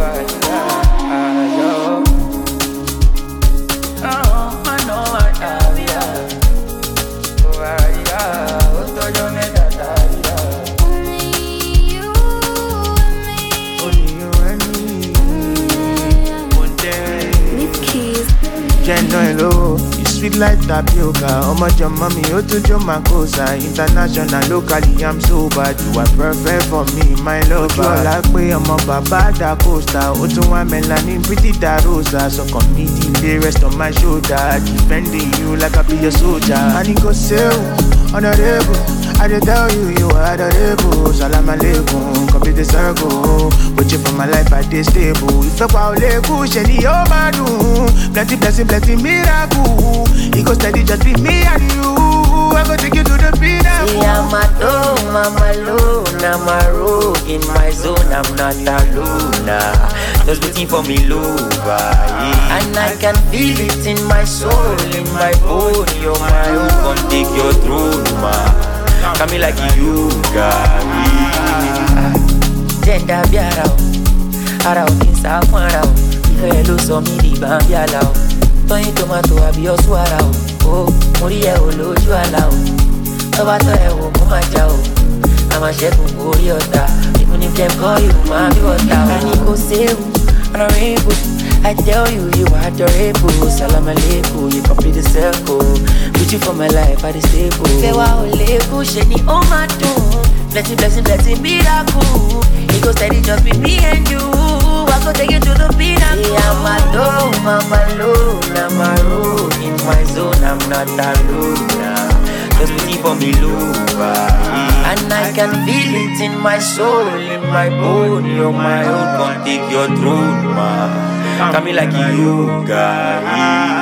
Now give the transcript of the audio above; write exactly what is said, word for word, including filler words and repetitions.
Hello, it's sweet like tapioca. Oh my your mommy, oh to your makosa. International, locally, I'm so bad. You are perfect for me, my lover. You are like me, I'm a baba da costa. Oh to my melanin, pretty da rosa. So come meet the rest on my shoulder, defending you like I be a soldier. And it goes so honorable. I did tell you you are adorable. Salam alaikum, complete the circle. With you for my life, I stay stable. If I call you, sheni oh madu. Plenty blessing, plenty miracle. It goes steady, just be me and you. I go take you to the pinnacle. See, I'm a dome, I'm alone. I'm a rogue in my zone. I'm not alone. Just waiting for me, lover. Yeah. And I can feel it in my soul, in my bone. You're my own, come take your throne, ma. Come like you, God. Jenda biara o, ara o kinsa kwara o. Ife lo so mi di ban biala o. Toyin tomato abi osuara o. Oh, mori e o loju ala o. To ba to e wo mo ma ja o. Ama shegun ori ota. Even if them call you ma bi wota o. Ani ko sewu, honorable. I tell you, you are adorable. Salam alaikum, you complete the circle. With you for my life, I stay stable. Say wa oleko, sheni oh my doom. Blessing, blessing, blessing, miracle. It goes steady, just be me and you. I go take you to the pinnacle. See, I'm alone, I'm alone, I'm a road in my zone. I'm not alone now. Just waiting for me, lover. And I can feel it in my soul, in my bone. You're my own, come take your throne, man. Come like you, God.